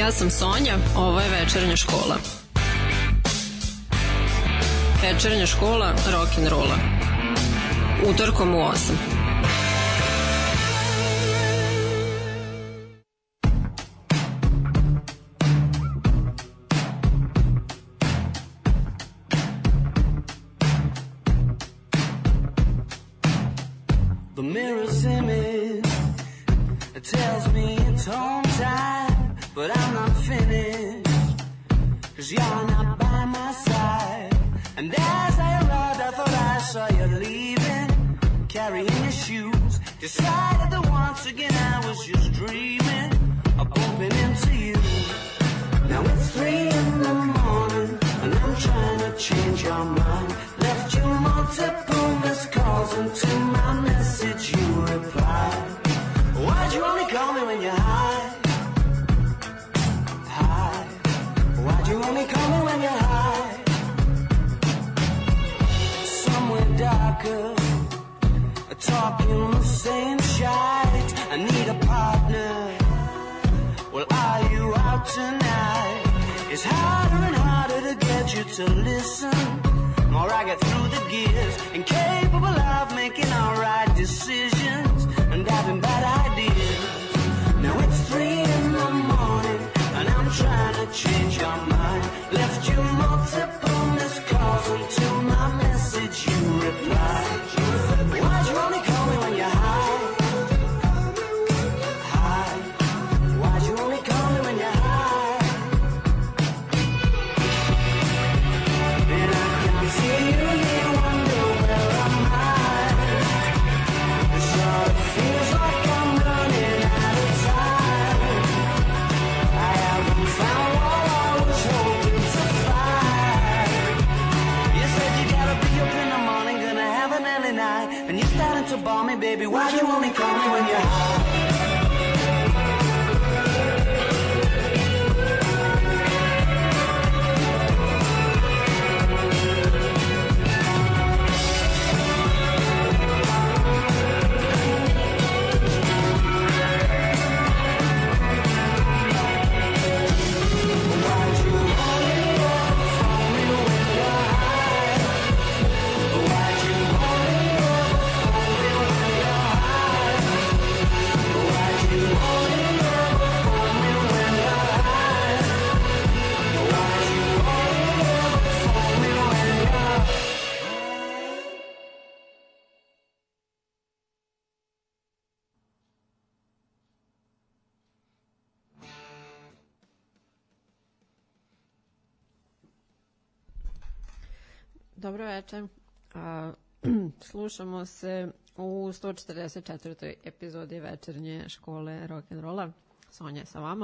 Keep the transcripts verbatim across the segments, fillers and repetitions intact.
Ja sam Sonja, ovo je Večernja škola. Večernja škola rock'n'rolla. Utorkom u osam. The mirror's image, it tells me it's home time, but I'm not finished, cause you're not by my side. And as I arrived, I thought I saw you leaving, carrying your shoes. Decided that once again I was just dreaming of bumping into you. Now it's three in the morning, and I'm trying to change your mind. Left you multiple missed calls, and to my message you replied. Why'd you only call me when you're high? High. Why'd you only call me when you're high? Somewhere darker, talking the same shite. I need a partner. Well, are you out tonight? It's harder and harder to get you to listen. More I get through the gears, incapable of making all right decisions and having bad ideas. Now it's three in the morning, and I'm trying to change your mind. Left you multiple missed calls, and to my message you replied. Why'd you only call me when you're high? High. Why'd you only call me when you're high? And I can see you here, wonder where am I? It sort of feels like I'm running out of time. I haven't found what I was hoping to find. You said you gotta be up in the morning, gonna have an early night, and you're starting to bore me, baby. Why'd you only call me when you're high? Dobro večer. A, slušamo se u sto četrdeset četvrtoj epizodi Večernje škole rock'n'rolla. Sonja je sa vama.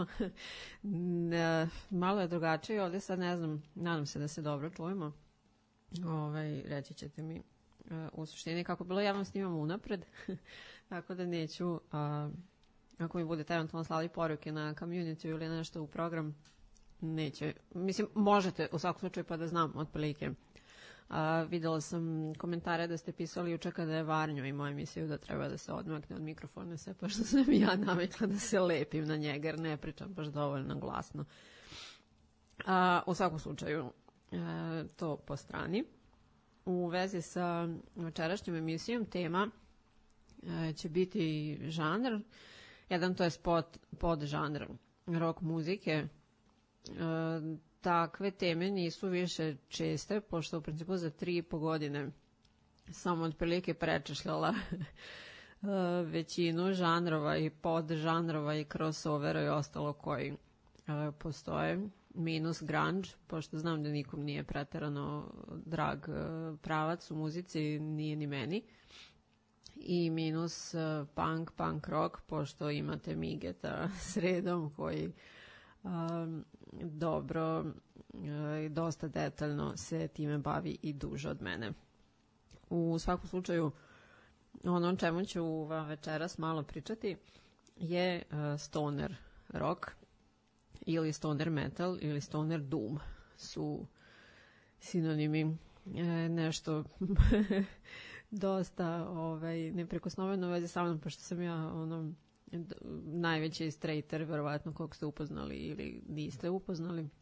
Malo je drugačije ovdje, sad ne znam, nadam se da se dobro čujemo. Ovaj, reći ćete mi u suštini kako bilo, ja vam snimam unapred, tako da neću, a, ako mi budete eventualno slali poruke na community ili nešto u program, neće, mislim, možete u svakom slučaju pa da znam otprilike. A, videla sam komentare da ste pisali juče kada je Varnjo i moju emisiju da treba da se odmakne od mikrofona sve, pošto sam ja navikla da se lepim na njega jer ne pričam baš dovoljno glasno. A, u svakom slučaju a, to po strani. U vezi sa večerašnjom emisijom tema a, će biti žanr, jedan to je spot, pod žanr rock muzike. A, takve teme nisu više česte, pošto u principu za tri i po godine sam otprilike prečešljala većinu žanrova i podžanrova i crossovera i ostalo koji postoje, minus grunge, pošto znam da nikom nije preterano drag pravac u muzici, nije ni meni, i minus punk, punk rock, pošto imate Migeta sredom koji Um, dobro i uh, dosta detaljno se time bavi i duže od mene. U svakom slučaju, ono čemu ću vam večeras malo pričati je uh, stoner rock ili stoner metal ili stoner doom su sinonimi, e, nešto dosta ovaj, neprekosnoveno u vezi sa mnom, pošto sam ja ono, najveći straighter, verovatno kog ste upoznali ili niste upoznali. Uh,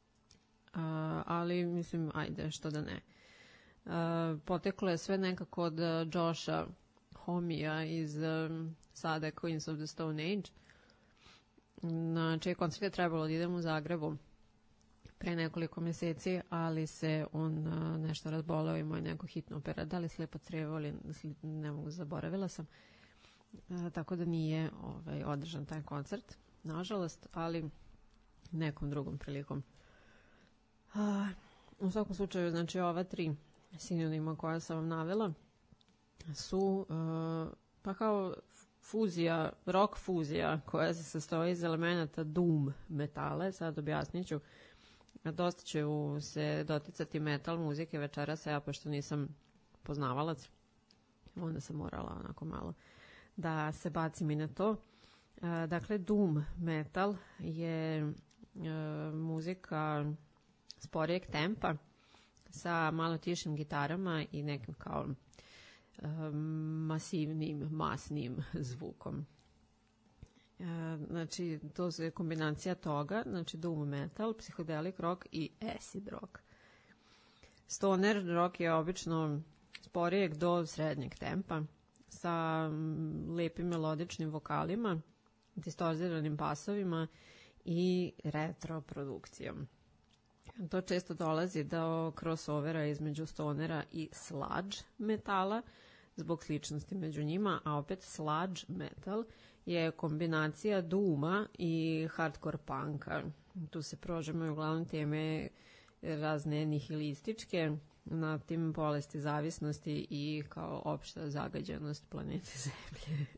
ali, mislim, ajde, što da ne. Uh, poteklo je sve nekako od uh, Josha Homija iz um, sada Queens of the Stone Age, na čije koncert je trebalo da idem u Zagrebu pre nekoliko meseci, ali se on uh, nešto razboleo, imao je neko hitno opera, da li slijepo crijevo ili ne mogu, zaboravila sam. Uh, tako da nije ovaj, održan taj koncert, nažalost, ali nekom drugom prilikom. Uh, u svakom slučaju, znači ova tri sinonima koja sam vam navela su uh, pa kao fuzija, rock fuzija koja se sastoji iz elemenata doom metale, sad objasnit ću. Dosta će se doticati metal muzike večeras, ja pošto nisam poznavalac, onda sam morala onako malo da se bacim i na to. Uh, dakle, doom metal je uh, muzika sporijeg tempa sa malo tišim gitarama i nekim kao um, masivnim, masnim zvukom. Uh, znači, to je kombinacija toga, znači doom metal, psihodelic rock i acid rock. Stoner rock je obično sporijeg do srednjeg tempa sa um, lepim melodičnim vokalima, distorziranim basovima i retro produkcijom. To često dolazi do crossovera između stonera i sludge metala zbog sličnosti među njima, a opet sludge metal je kombinacija dooma i hardcore punka. Tu se prožimaju uglavnom teme razne nihilističke, na tim bolesti zavisnosti i kao opšta zagađenost planete Zemlje.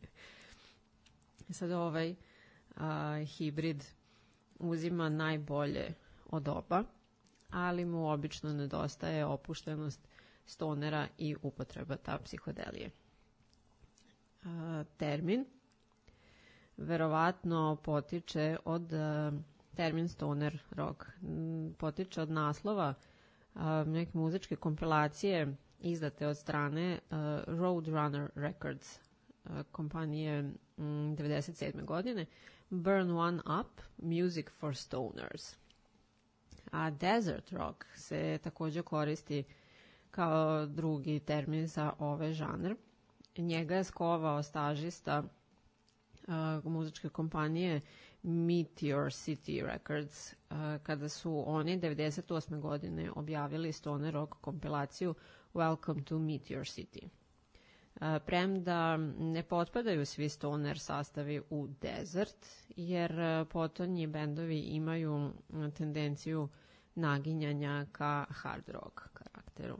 Sad ovaj a, hibrid uzima najbolje od oba, ali mu obično nedostaje opuštenost stonera i upotreba ta psihodelije. A, termin verovatno potiče od a, termin stoner rock. Potiče od naslova a, neke muzičke kompilacije izdate od strane a, Roadrunner Records a, kompanije m, devedeset sedme godine, Burn One Up, Music for Stoners. A desert rock se također koristi kao drugi termin za ove žanr. Njega je skovao stažista uh, muzičke kompanije Meteor City Records uh, kada su oni devedeset osme godine objavili stoner rock kompilaciju Welcome to Meteor City. Uh, premda ne potpadaju svi stoner sastavi u desert, jer uh, potonji bendovi imaju uh, tendenciju naginjanja ka hard rock karakteru.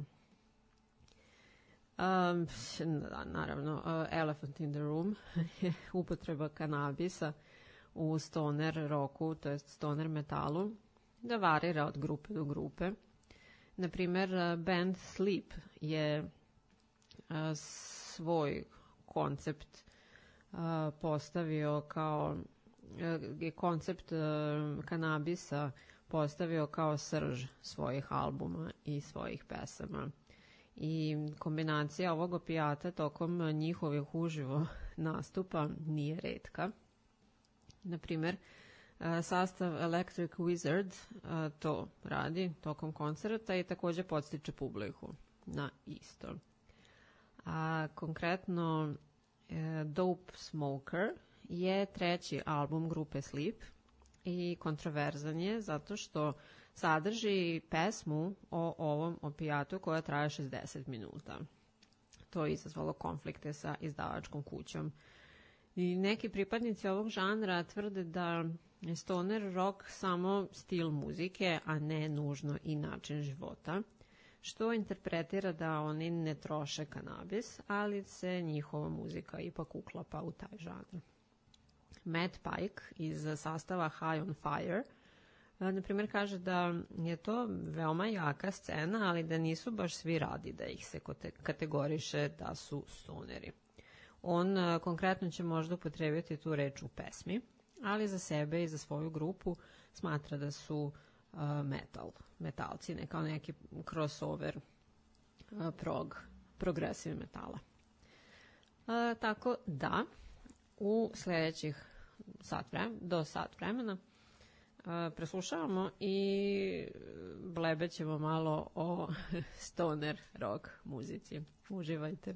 Um, da, naravno, uh, Elephant in the Room je upotreba kanabisa u stoner rocku, to jest stoner metalu, da varira od grupe do grupe. Naprimer, uh, band Sleep je uh, svoj koncept uh, postavio kao uh, je koncept uh, kanabisa postavio kao srž svojih albuma i svojih pesama. I kombinacija ovog opijata tokom njihovih uživo nastupa nije retka. Naprimer, sastav Electric Wizard to radi tokom koncerta i također podstiče publiku na isto. A konkretno Dope Smoker je treći album grupe Sleep i kontroverzan je zato što sadrži pesmu o ovom opijatu koja traje šezdeset minuta. To je izazvalo konflikte sa izdavačkom kućom. I neki pripadnici ovog žanra tvrde da je stoner rock samo stil muzike, a ne nužno i način života, što interpretira da oni ne troše kanabis, ali se njihova muzika ipak uklapa u taj žanr. Matt Pike iz sastava High on Fire na primjer kaže da je to veoma jaka scena, ali da nisu baš svi radi da ih se kategoriše da su stoneri. On konkretno će možda upotrebiti tu reč u pesmi, ali za sebe i za svoju grupu smatra da su uh, metal, metalci, ne kao neki crossover uh, prog, progresiv metala. Uh, tako da, u sledećih sat vremena, do sat vremena uh, preslušavamo i blebećemo malo o stoner rock muzici. Uživajte.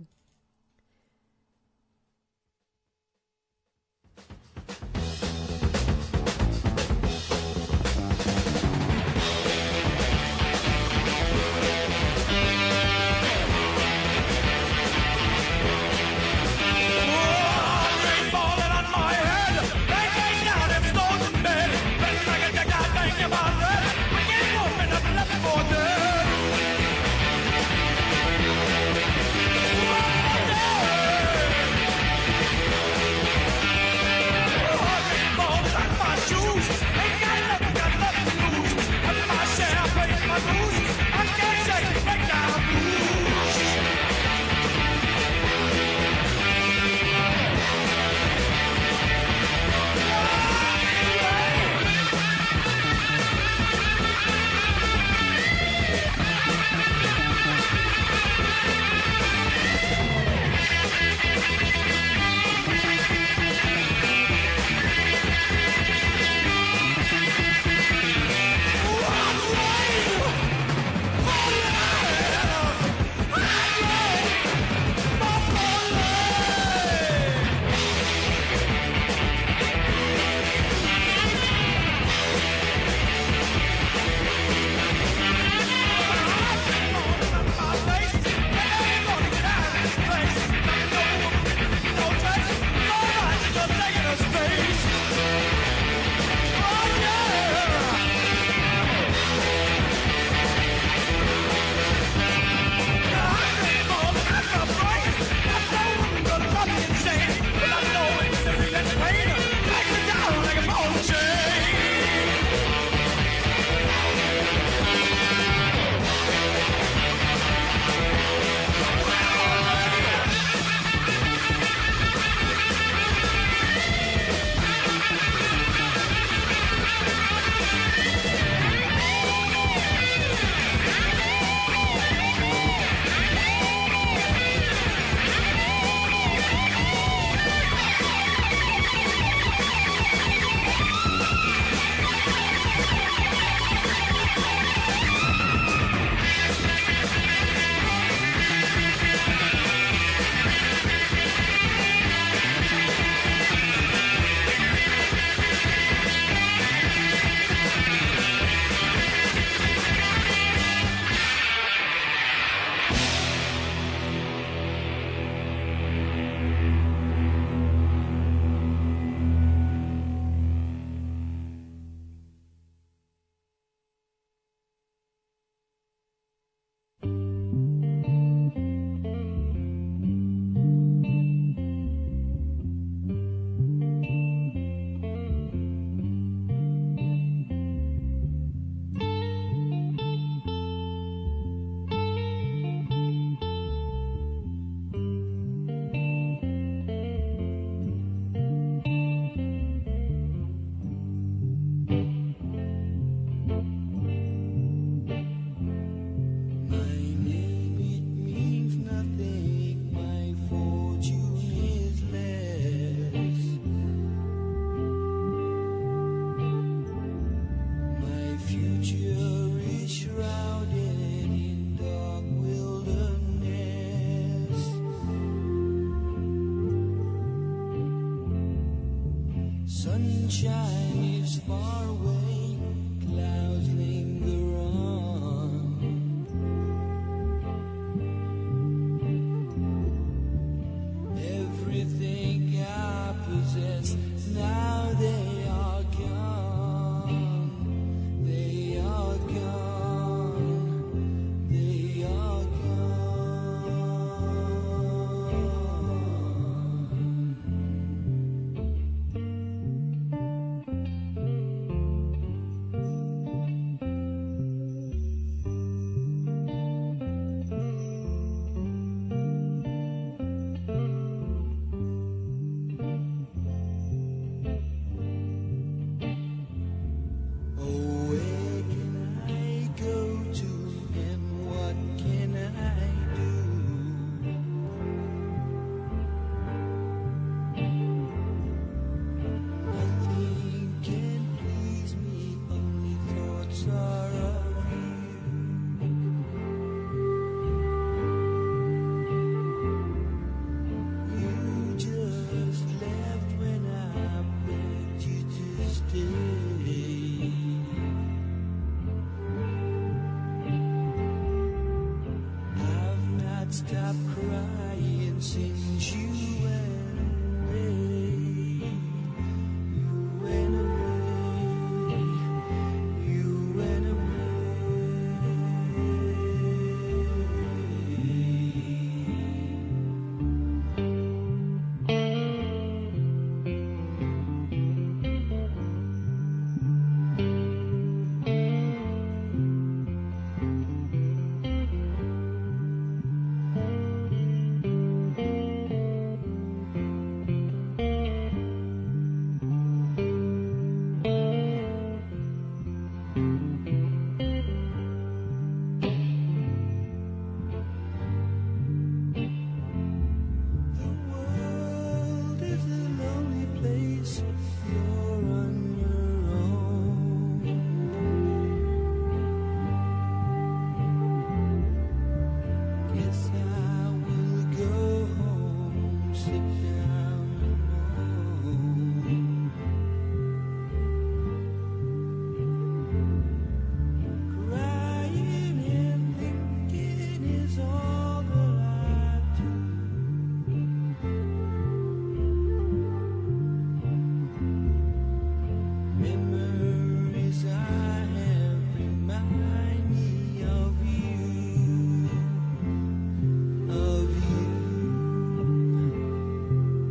Of you.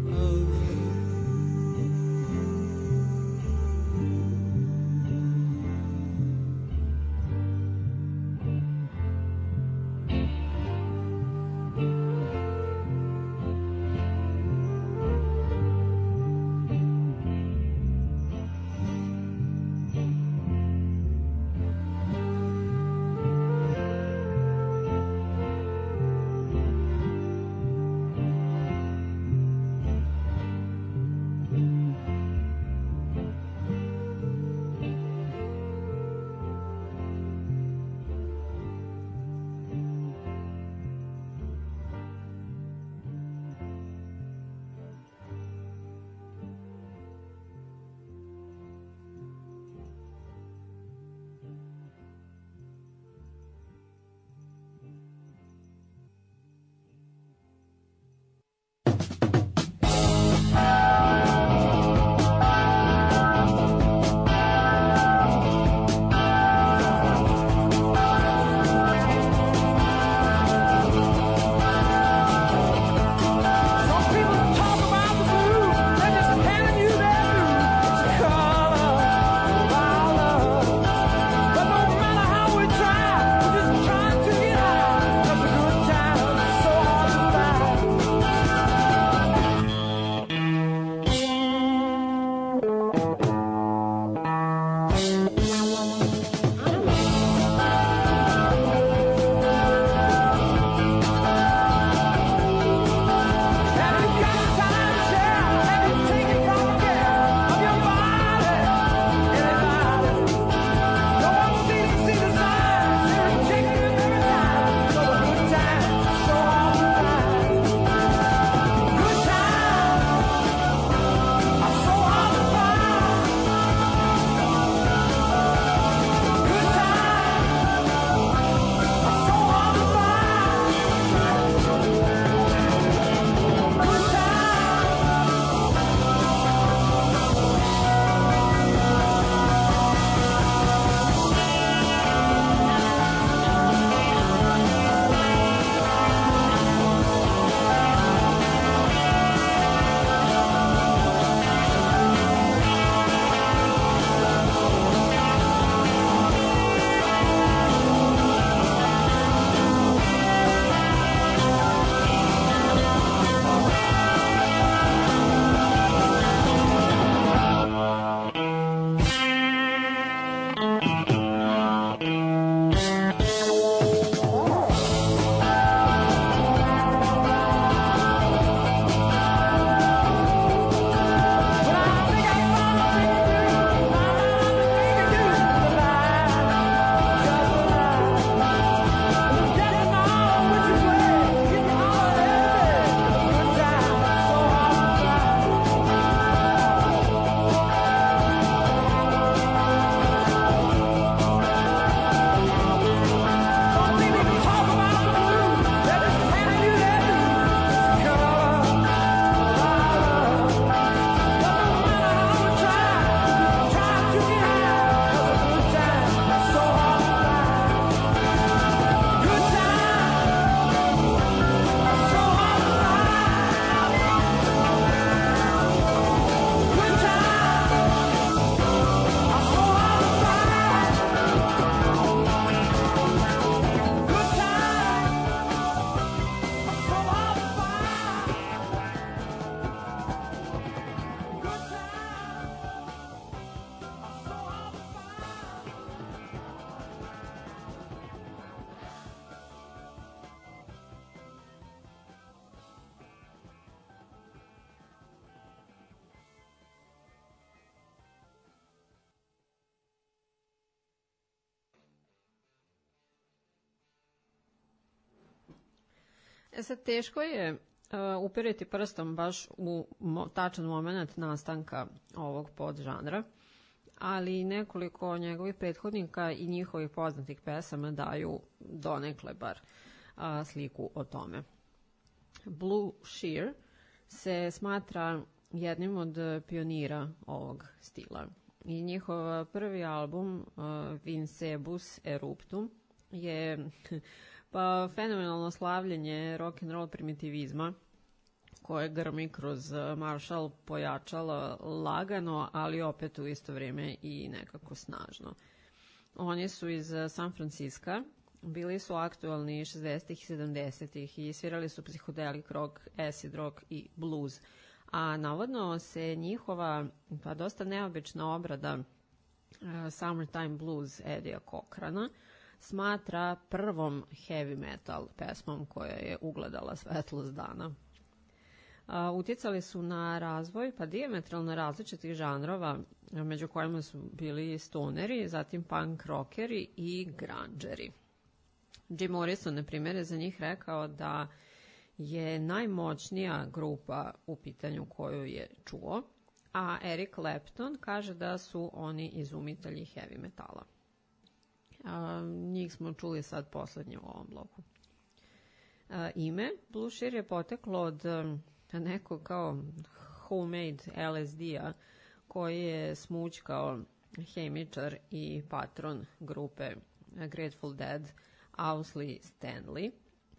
E sad, teško je uh, upiriti prstom baš u mo- tačan moment nastanka ovog podžanra, ali nekoliko njegovih prethodnika i njihovih poznatih pesama daju donekle bar uh, sliku o tome. Blue Sheer se smatra jednim od pionira ovog stila i njihov prvi album uh, Vincebus Eruptum je pa fenomenalno slavljenje rock'n'roll primitivizma koje grmi kroz Marshall pojačala lagano, ali opet u isto vrijeme i nekako snažno. Oni su iz San Francisca, bili su aktualni šezdesetih i sedamdesetih i svirali su psihodelic rock, acid rock i blues. A navodno se njihova pa dosta neobična obrada uh, Summertime Blues Eddie Cochrana smatra prvom heavy metal pesmom koja je ugledala svetlost dana. Uh, utjecali su na razvoj pa dijametralno različitih žanrova, među kojima su bili stoneri, zatim punk rockeri i grungeri. Jim Morrison, na primjer, je za njih rekao da je najmoćnija grupa u pitanju koju je čuo, a Eric Clapton kaže da su oni izumitelji heavy metala. A, njih smo čuli sad poslednje u ovom bloku. A, ime Blue Sheer je poteklo od nekog kao homemade L S D-a koji je smućkao hemičar i patron grupe Grateful Dead Owsley Stanley,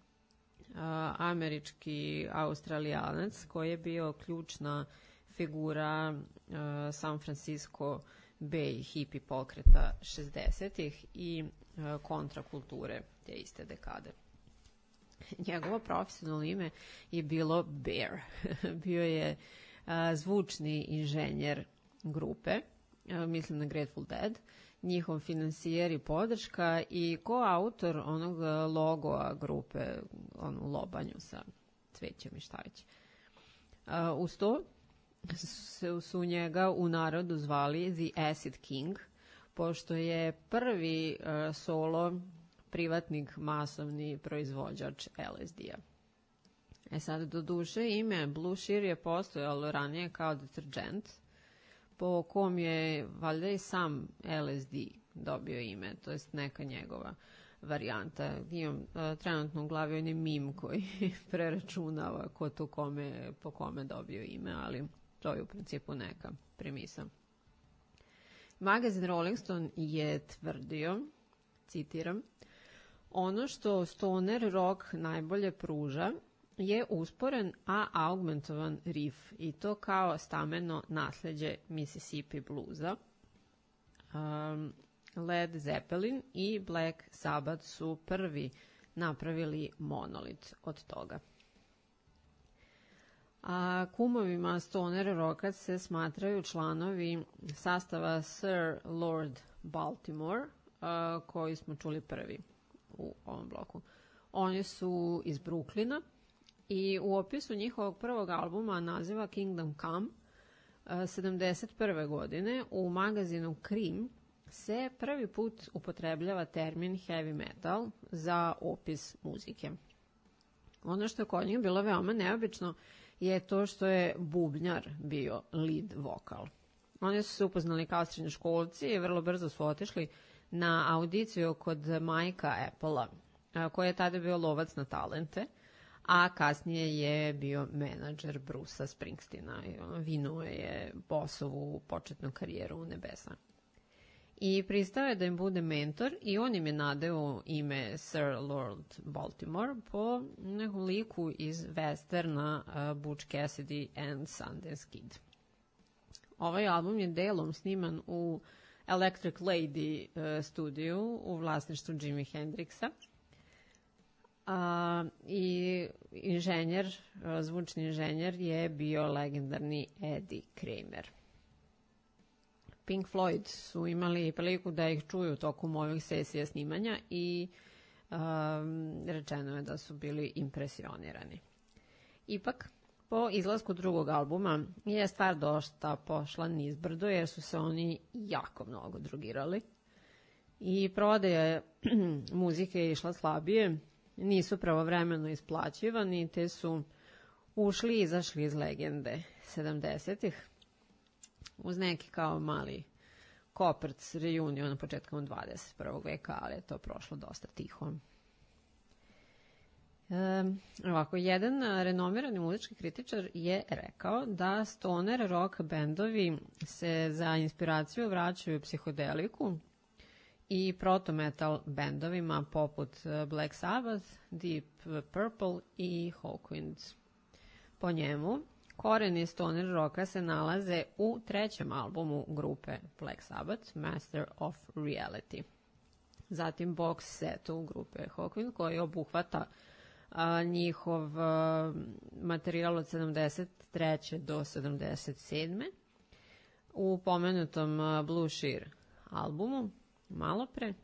američki australijanac koji je bio ključna figura uh, San Francisco Bay hippie pokreta šezdesetih i uh, kontrakulture te iste dekade. Njegovo profesionalno ime je bilo Bear. Bio je uh, zvučni inženjer grupe, uh, mislim na Grateful Dead, njihov finansijer i podrška i koautor onog logoa grupe, onu lobanju sa cvećem i šta već. Uh, uz to su, su njega u narodu zvali The Acid King, pošto je prvi uh, solo privatnik masovni proizvođač L S D-a. E sad, do duše, ime Blue Sheer je postojalo ranije kao deterđent, po kom je valjda i sam L S D dobio ime, to jest neka njegova varijanta. Imam uh, trenutno u glavi onaj mim koji preračunava ko to kome, po kome dobio ime, ali to je u principu neka premisa. Magazin Rolling Stone je tvrdio, citiram, ono što stoner rock najbolje pruža je usporen, a augmentovan riff, i to kao stameno nasleđe Mississippi bluesa. Um, Led Zeppelin i Black Sabbath su prvi napravili monolit od toga. A kumovima stoner rocka se smatraju članovi sastava Sir Lord Baltimore, uh, koji smo čuli prvi u ovom bloku. Oni su iz Brooklyna i u opisu njihovog prvog albuma naziva Kingdom Come sedamdeset prve godine u magazinu Cream se prvi put upotrebljava termin heavy metal za opis muzike. Ono što je kod njih bilo veoma neobično je to što je bubnjar bio lead vokal. Oni su se upoznali kao srednjoškolci i vrlo brzo su otišli na audiciju kod Mikea Applea, koji je tada bio lovac na talente, a kasnije je bio menadžer Brucea Springsteena. Vinuo je bossovu početnu karijeru u nebesa. I pristao je da im bude mentor i on im je nadeo ime Sir Lord Baltimore po nekom liku iz westerna uh, Butch Cassidy and Sundance Kid. Ovaj album je delom sniman u Electric Lady uh, studiju u vlasništvu Jimi Hendrixa. A, i inženjer, zvučni inženjer je bio legendarni Eddie Kramer. Pink Floyd su imali priliku da ih čuju tokom ovih sesija snimanja i um, rečeno je da su bili impresionirani. Ipak, po izlasku drugog albuma je stvar dosta pošla nizbrdo jer su se oni jako mnogo drogirali i prodaja muzike je išla slabije. nisu pravovremeno isplaćivani, te su ušli i izašli iz legende sedamdesetih uz neki kao mali koprc reunion početkom dvadeset prvog veka, ali je to prošlo dosta tiho. E, ovako, jedan renomirani muzički kritičar je rekao da stoner rock bendovi se za inspiraciju vraćaju psihodeliku i proto-metal bendovima poput Black Sabbath, Deep Purple i Hawkwind. Po njemu, koreni stoner rocka se nalaze u trećem albumu grupe Black Sabbath, Master of Reality. Zatim box setu grupe Hawkwind koji obuhvata a, njihov a, materijal od sedamdeset treće do sedamdeset sedme u pomenutom a, Blue Shear albumu, malo pre,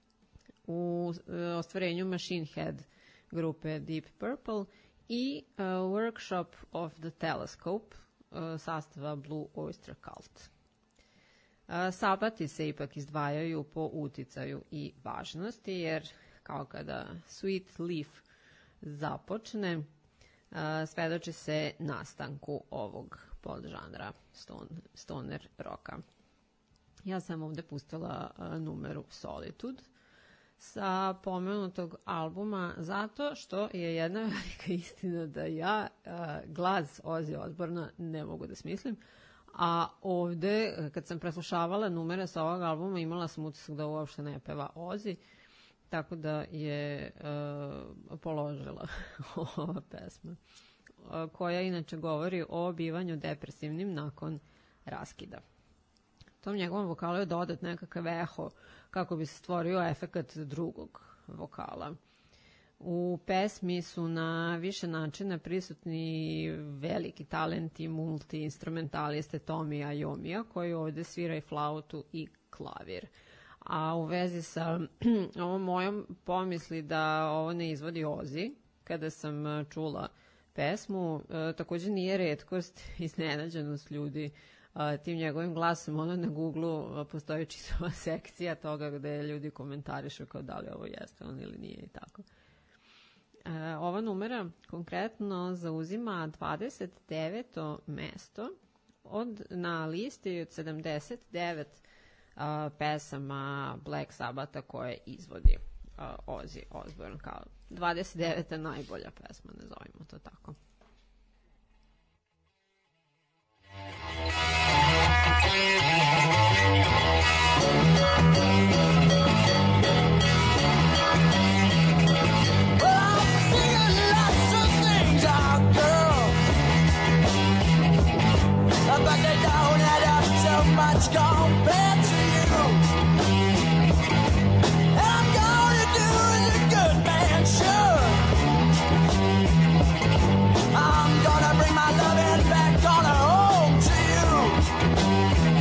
u a, ostvarenju Machine Head grupe Deep Purple i uh, Workshop of the Telescope uh, sastava Blue Oyster Cult. Uh, Sabati se ipak izdvajaju po uticaju i važnosti, jer kao kada Sweet Leaf započne, uh, svedoči se nastanku ovog podžanra ston, stoner roka. Ja sam ovde pustila uh, numeru Solitude sa pomenutog albuma zato što je jedna velika istina da ja uh, glas Ozzy Osbourna ne mogu da smislim, a ovde kad sam preslušavala numere sa ovog albuma imala sam utisak da uopšte ne peva Ozzy, tako da je uh, položila ova pesma, uh, koja inače govori o bivanju depresivnim nakon raskida. Tom njegovom vokalu je dodat nekakav eho kako bi se stvorio efekat drugog vokala. U pesmi su na više načina prisutni veliki talenti multi-instrumentaliste Tomija Iomija, koji ovde svira i flautu i klavir. A u vezi sa ovom mojom pomisli da ovo ne izvodi Ozzy, kada sam čula pesmu, takođe nije retkost iznenađenost ljudi tim njegovim glasom. Ono na Google postoji čitava sekcija toga gde ljudi komentarišu kao da li ovo jeste on ili nije i tako. E, ova numera konkretno zauzima dvadeset deveto mesto od, na listi od sedamdeset devet a, pesama Black Sabbatha koje izvodi a, Ozzy Osbourne, kao dvadeset deveta najbolja pesma, nazovimo to tako. But they don't add up so much compared to you. And I'm gonna do as a good man should. I'm gonna bring my loving back on home to you.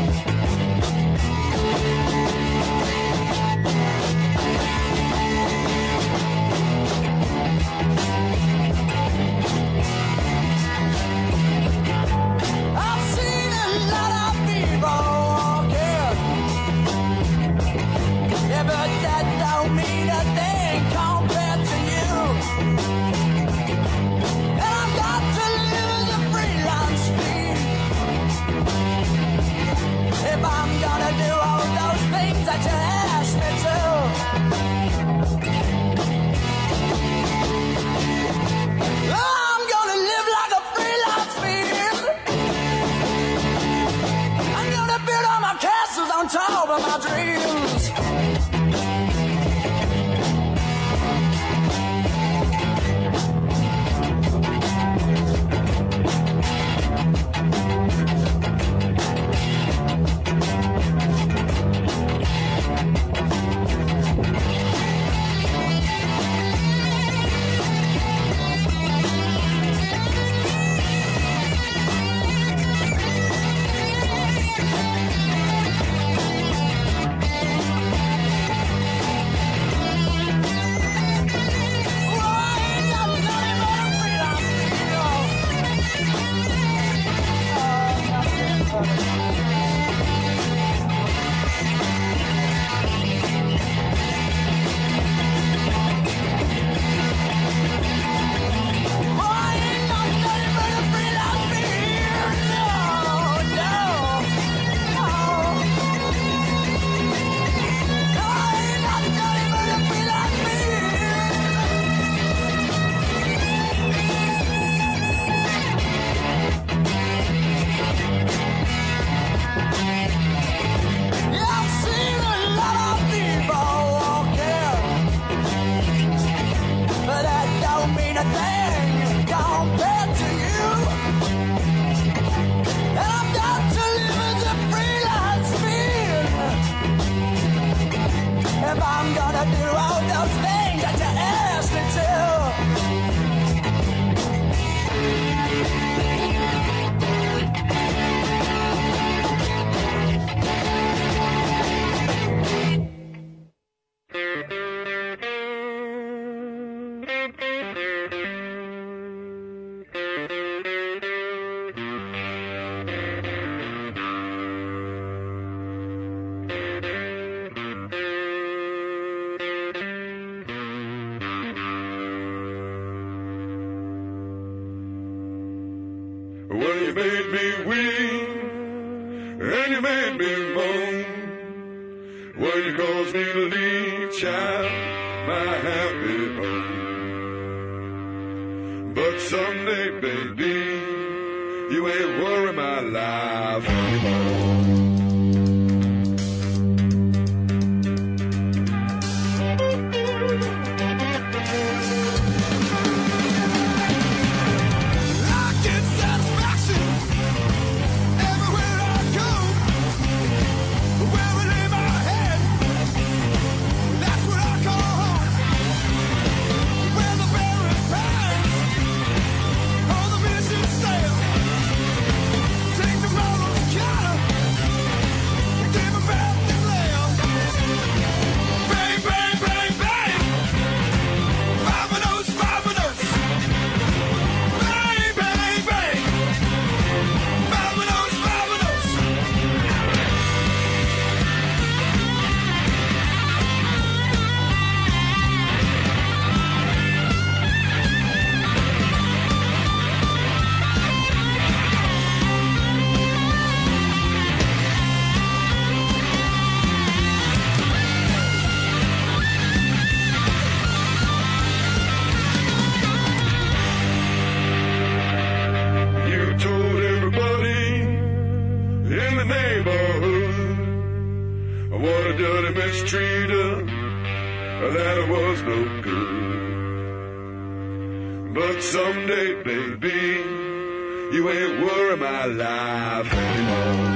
Top of my dreams. weak, and you made me moan when you caused me to leave, child, my happy home. But someday, baby, you ain't worry my life anymore. Mistreater, that was no good. But someday, baby, you ain't worry my life anymore.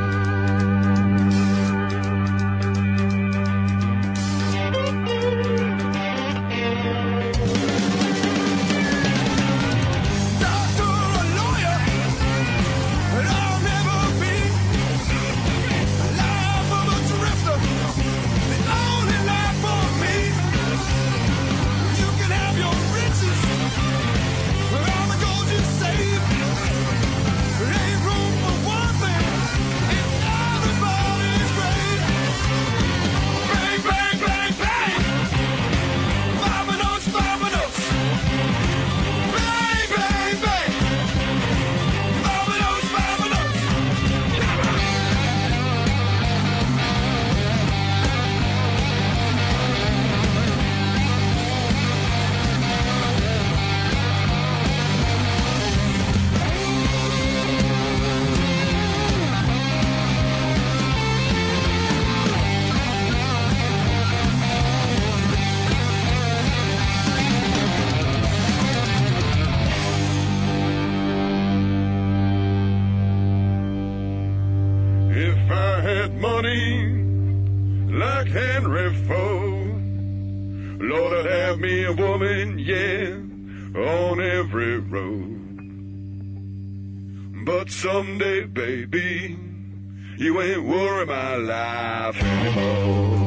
Someday, baby, you ain't worry my life anymore.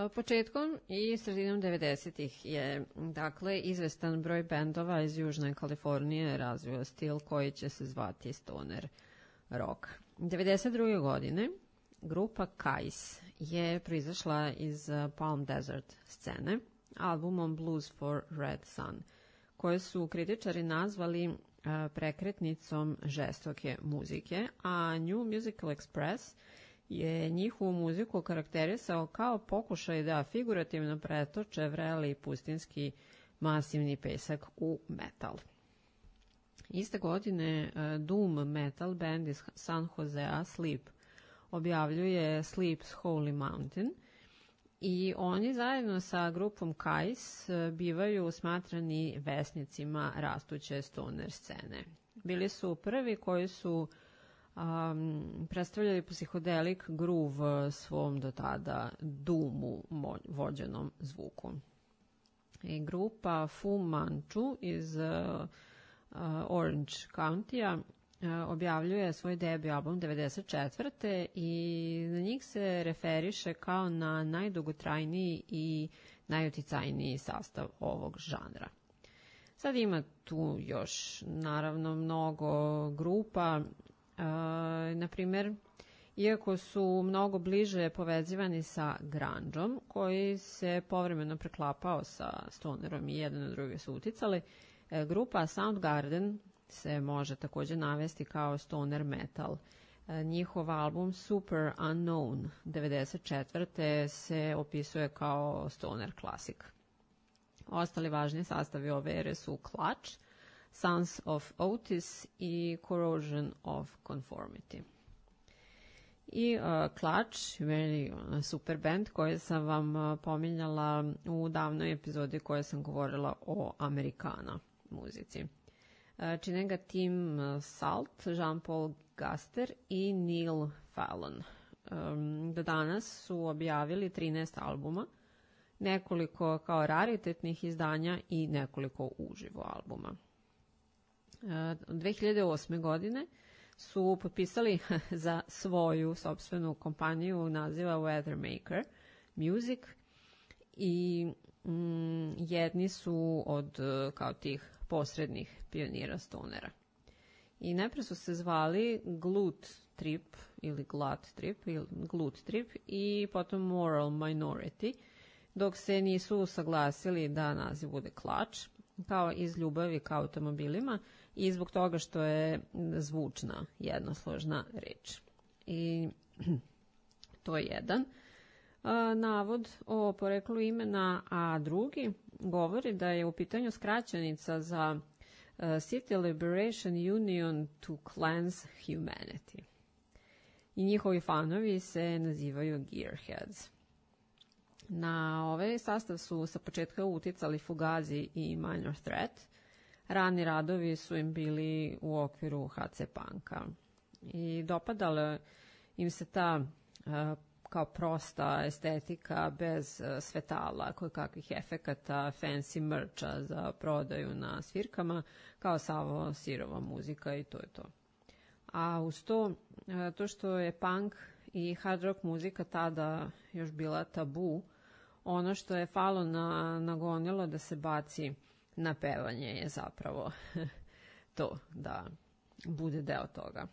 Početkom i sredinom devedesetih je, dakle, izvestan broj bendova iz Južne Kalifornije razvio stil koji će se zvati stoner rock. devedeset druge godine grupa Kais je proizašla iz Palm Desert scene albumom Blues for Red Sun, koje su kritičari nazvali prekretnicom žestoke muzike, a New Musical Express je njihovu muziku karakterisao kao pokušaj da figurativno pretoče vreli pustinski masivni pesak u metal. Iste godine doom metal band iz San Josea Sleep objavljuje Sleep's Holy Mountain i oni zajedno sa grupom Kais bivaju smatrani vesnicima rastuće stoner scene. Bili su prvi koji su um, predstavljali psihodelik groove svom do tada doomu vođenom zvuku. I grupa Fu Manchu iz uh, uh, Orange County-a objavljuje svoj debi album devedeset četvrte i na njih se referiše kao na najdugotrajniji i najuticajniji sastav ovog žanra. Sad ima tu još naravno mnogo grupa, e, na primjer, iako su mnogo bliže povezivani sa grungeom, koji se povremeno preklapao sa stonerom i jedan na druge su uticali, e, grupa Soundgarden se može također navesti kao stoner metal. E, njihov album Super Unknown devedeset četvrte se opisuje kao stoner klasik. Ostali važni sastavi ove ere su Clutch, Sons of Otis i Corrosion of Conformity. I uh, Clutch, meni super band koji sam vam uh, pominjala u davnoj epizodi koje sam govorila o Americana muzici. Čine ga Tim Salt, Jean-Paul Gaster i Neil Fallon. Do danas su objavili trinaest albuma, nekoliko kao raritetnih izdanja i nekoliko uživo albuma. dve hiljade osme. godine su potpisali za svoju sopstvenu kompaniju naziva Weathermaker Music i mm, jedni su od kao tih posrednih pionira stonera. I najpre su se zvali Glut Trip ili Glut Trip ili Glut Trip i potom Moral Minority, dok se nisu usaglasili da naziv bude Clutch, kao iz ljubavi ka automobilima i zbog toga što je zvučna jednosložna reč. I to je jedan a, navod o poreklu imena, a drugi govori da je u pitanju skraćenica za uh, City Liberation Union to Cleanse Humanity. I njihovi fanovi se nazivaju Gearheads. Na ovaj sastav su sa početka uticali Fugazi i Minor Threat. Rani radovi su im bili u okviru ha ce Punka. I dopadala im se ta uh, kao prosta estetika bez uh, svetala, koje kakvih efekata, fancy mercha za prodaju na svirkama, kao savo sirova muzika i to je to. A uz to, uh, to što je punk i hard rock muzika tada još bila tabu, ono što je Fallon na, nagonilo da se baci na pevanje je zapravo to, da bude deo toga.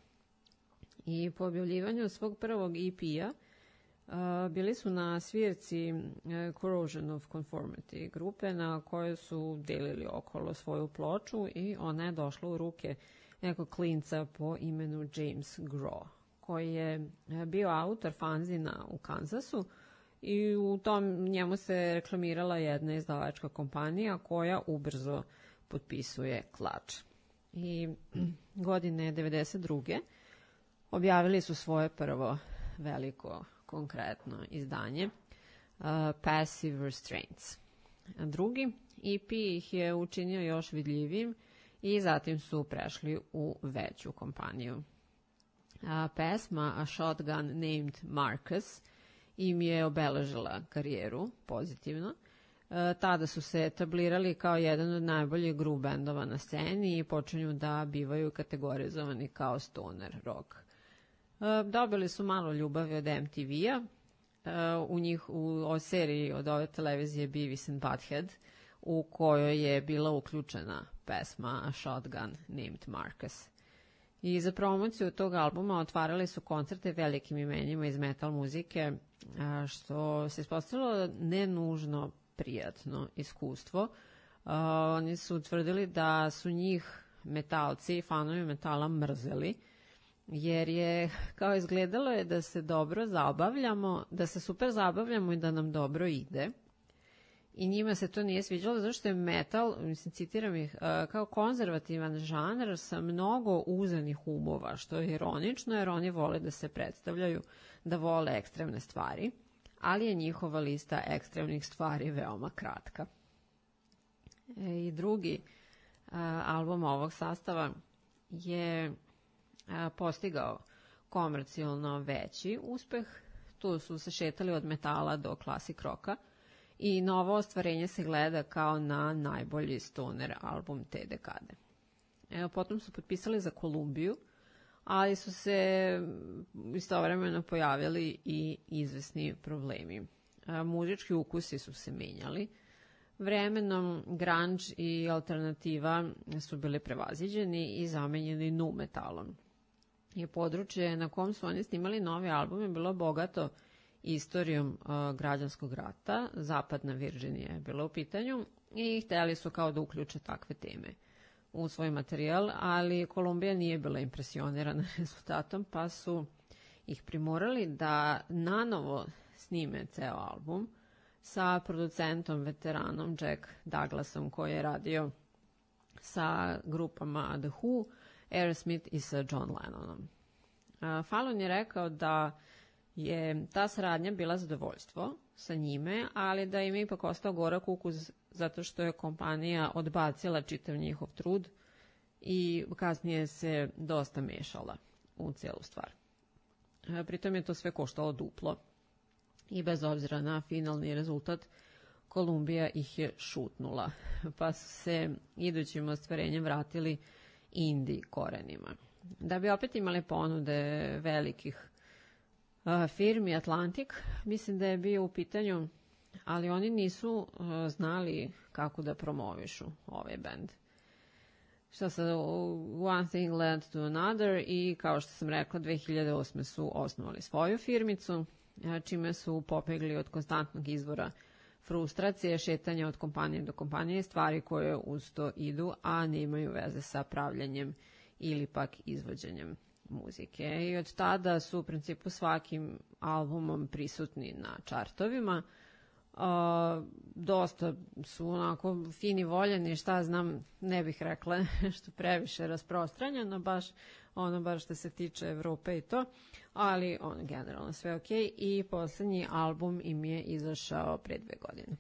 I po objavljivanju svog prvog E P-a uh, bili su na svirci uh, Corrosion of Conformity grupe na kojoj su delili okolo svoju ploču i ona je došla u ruke nekog klinca po imenu James Groh, koji je bio autor fanzina u Kansasu i u tom njemu se reklamirala jedna izdavačka kompanija koja ubrzo potpisuje Clutch. I godine devedeset druge objavili su svoje prvo veliko konkretno izdanje uh, Passive Restraints. A drugi E P ih je učinio još vidljivim i zatim su prešli u veću kompaniju. A pesma A Shotgun Named Marcus im je obeležila karijeru pozitivno. E, tada su se etablirali kao jedan od najboljih groove bendova na sceni i počinju da bivaju kategorizovani kao stoner rock. E, dobili su malo ljubavi od M T V-a, u njih u o seriji od ove televizije Beavis and Butthead, u kojoj je bila uključena pesma A Shotgun Named Marcus. I za promociju tog albuma otvarali su koncerte velikim imenima iz metal muzike, što se ispostavilo ne nužno prijatno iskustvo. Uh, oni su tvrdili da su njih metalci, fanovi metala mrzeli, jer je kao izgledalo je da se dobro zabavljamo, da se super zabavljamo i da nam dobro ide. I njima se to nije sviđalo, zato što je metal, mislim, citiram ih, uh, kao konzervativan žanr sa mnogo uzanih umova, što je ironično, jer oni vole da se predstavljaju da vole ekstremne stvari, ali je njihova lista ekstremnih stvari veoma kratka. E, I drugi a, album ovog sastava je a, postigao komercijalno veći uspeh. Tu su se šetali od metala do klasik roka i novo ostvarenje se gleda kao na najbolji stoner album te dekade. E, potom su potpisali za Kolumbiju, ali su se istovremeno pojavili i izvesni problemi. A, muzički ukusi su se menjali. Vremenom grunge i alternativa su bili prevaziđeni i zamenjeni nu metalom. I područje na kom su oni snimali novi album je bilo bogato istorijom uh, građanskog rata. Zapadna Virginija je bila u pitanju i hteli su kao da uključe takve teme u svoj materijal, ali Kolumbija nije bila impresionirana rezultatom, pa su ih primorali da nanovo snime ceo album sa producentom, veteranom Jack Douglasom, koji je radio sa grupama The Who, Aerosmith i sa John Lennonom. Uh, Fallon je rekao da je ta saradnja bila zadovoljstvo sa njime, ali da im je ipak ostao gorak ukus zato što je kompanija odbacila čitav njihov trud i kasnije se dosta mešala u cijelu stvar. Uh, pritom je to sve koštalo duplo i bez obzira na finalni rezultat, Kolumbija ih je šutnula, pa su se idućim ostvarenjem vratili indie korenima. Da bi opet imali ponude velikih uh, firmi, Atlantic, mislim da je bio u pitanju, ali oni nisu uh, znali kako da promovišu ovaj band. Šta sad, one thing led to another i kao što sam rekla, dve hiljade osme su osnovali svoju firmicu, čime su popegli od konstantnog izvora frustracije, šetanja od kompanije do kompanije, stvari koje uz to idu, a nemaju veze sa pravljanjem ili pak izvođenjem muzike. I od tada su u principu svakim albumom prisutni na čartovima. Uh, dosta su onako fini voljeni, šta znam, ne bih rekla što previše rasprostranjeno, baš ono bar što se tiče Evrope i to, ali ono generalno sve ok. I poslednji album im je izašao pre dve godine.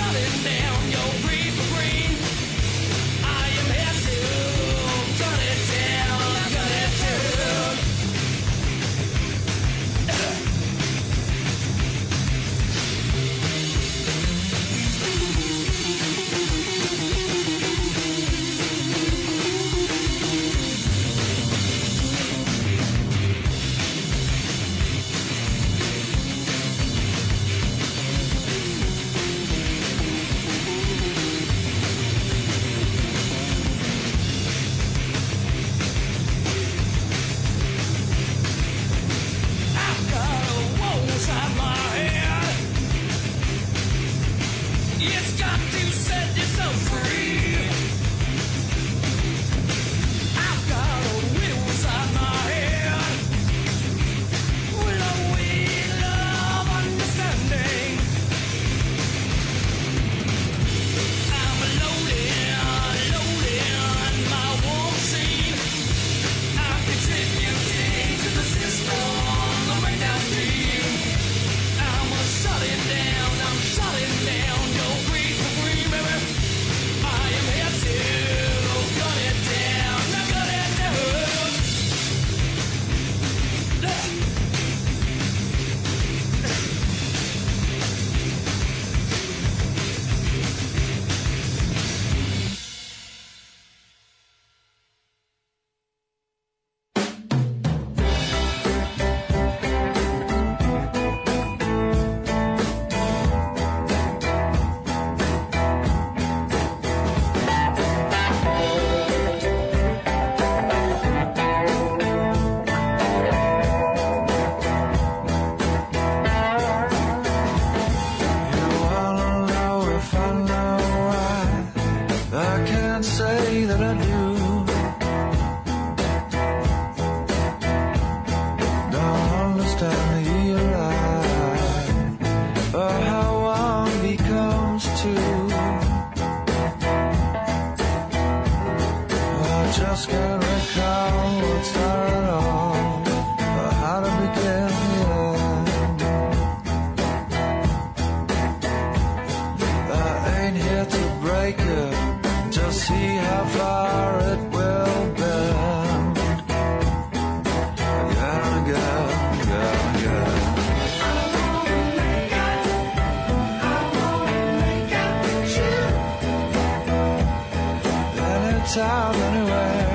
Time anywhere.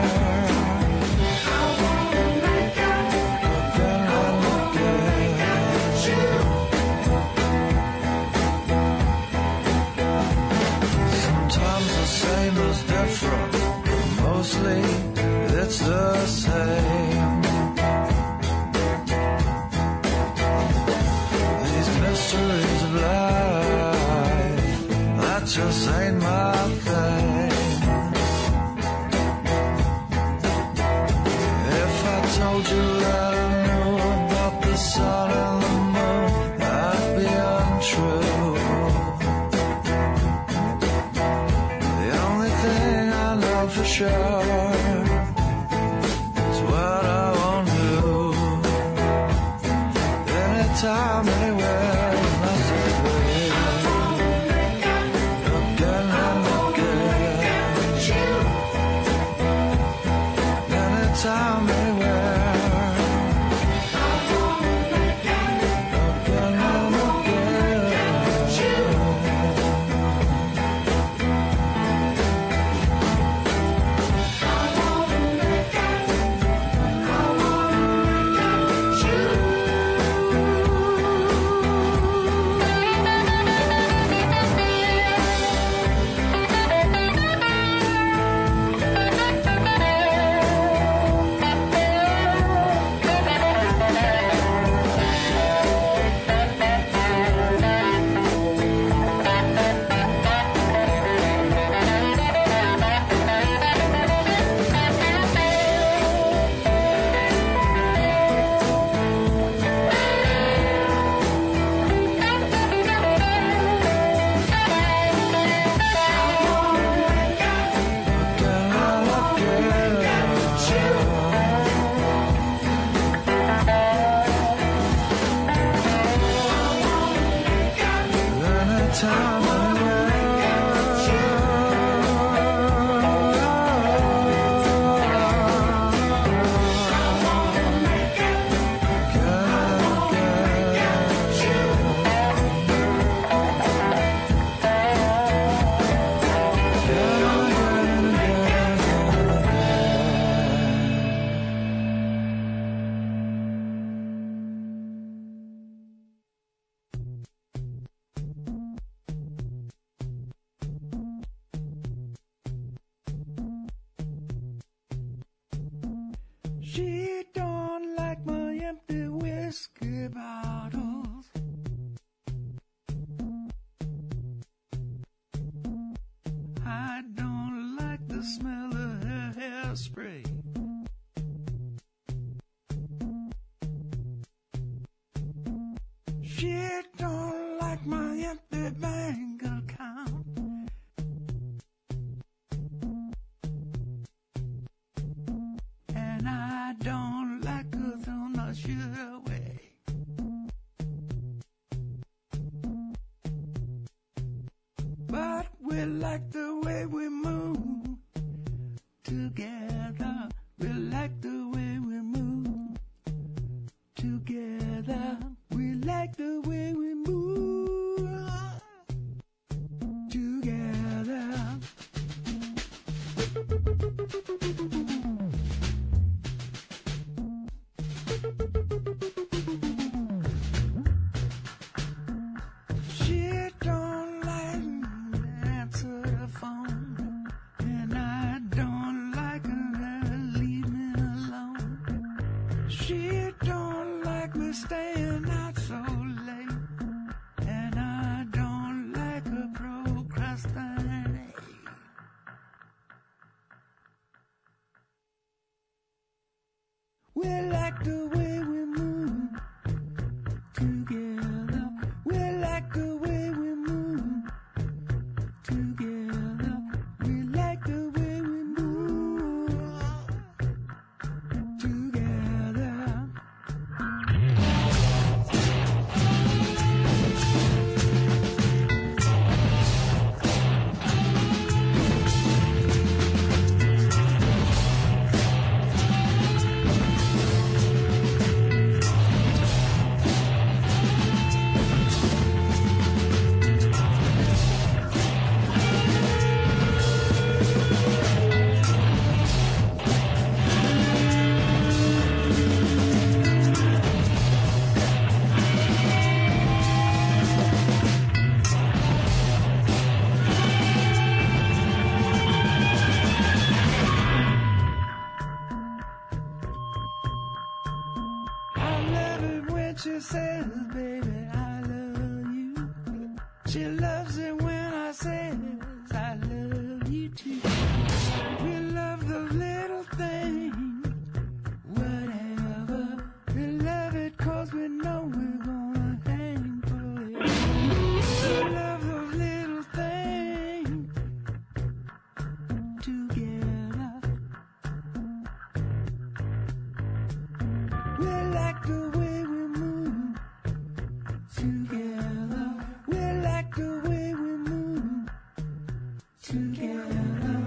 I wanna make out again and again. Sometimes the same is different, but mostly it's the same. These mysteries of life, that just ain't my thing. Told you that I knew about the sun and the moon, that'd be untrue. The only thing I know for sure is what I won't do. Anytime, anywhere, nothing way. Again and again. Anytime, anywhere. Time anywhere. She don't like my empty whiskey bottles. I don't like the smell of her hairspray. She don't like my empty bank account. And I don't like her throw my sugar away. But we like the way we move together. We like the way we move together. We like the way we move together. She don't like me to answer the phone, and I don't like her to leave me alone. She don't like me staying out so late, and I don't like her procrastinating. We like the way we move together. We like the way we move together. We like the way we move together. I love it when she says, baby, I love you. She loves it when I say, I love you too. We love those little things, whatever. We love it cause we know we're gonna hang forever. We love those little things together. We like the way we move together. We like the way we move together.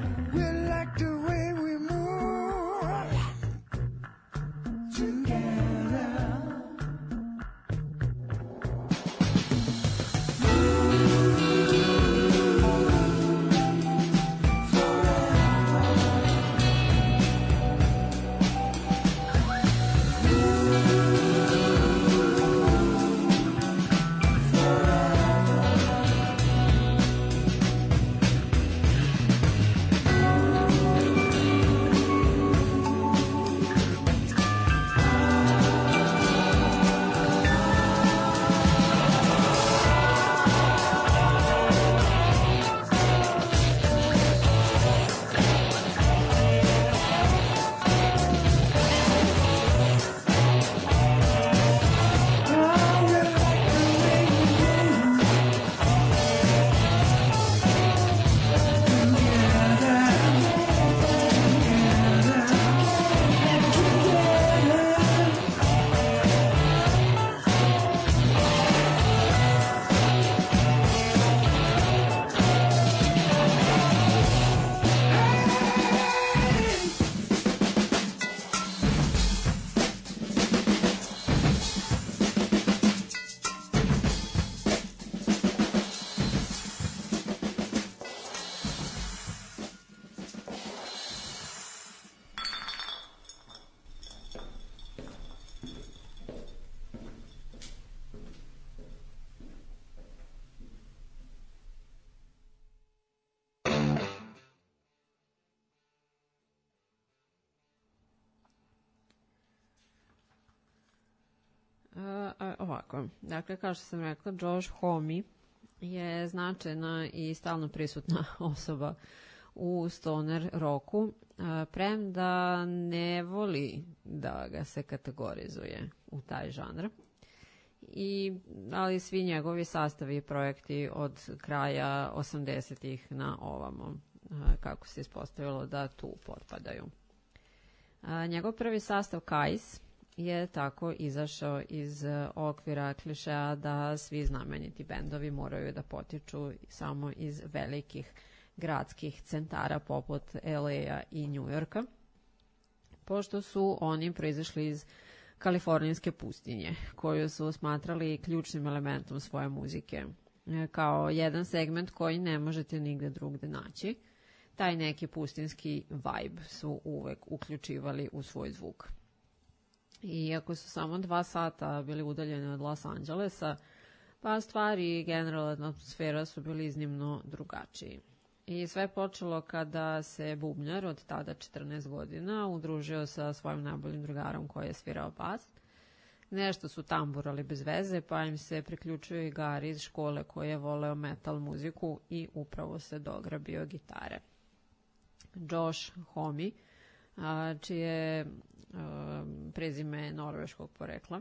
a, ovako, dakle, kao što sam rekla, Josh Homme je značajna i stalno prisutna osoba u stoner roku, a, premda ne voli da ga se kategorizuje u taj žanr. I, ali svi njegovi sastavi i projekti od kraja osamdesetih na ovamo, a, kako se ispostavilo da tu potpadaju. A, njegov prvi sastav Kais je tako izašao iz okvira klišeja da svi znameniti bendovi moraju da potiču samo iz velikih gradskih centara poput L A i Njujorka, pošto su oni proizašli iz kalifornijske pustinje, koju su smatrali ključnim elementom svoje muzike, kao jedan segment koji ne možete nigde drugde naći. Taj neki pustinski vibe su uvek uključivali u svoj zvuk. Iako su samo dva sata bili udaljeni od Los Angelesa, pa stvari i generalna atmosfera su bili iznimno drugačiji. I sve je počelo kada se bubnjar od tada četrnaest godina udružio sa svojim najboljim drugarom koji je svirao bas. Nešto su tamburali bez veze, pa im se priključio i Gari iz škole koji je voleo metal muziku i upravo se dograbio gitare. Josh Homme, čije prezime norveškog porekla,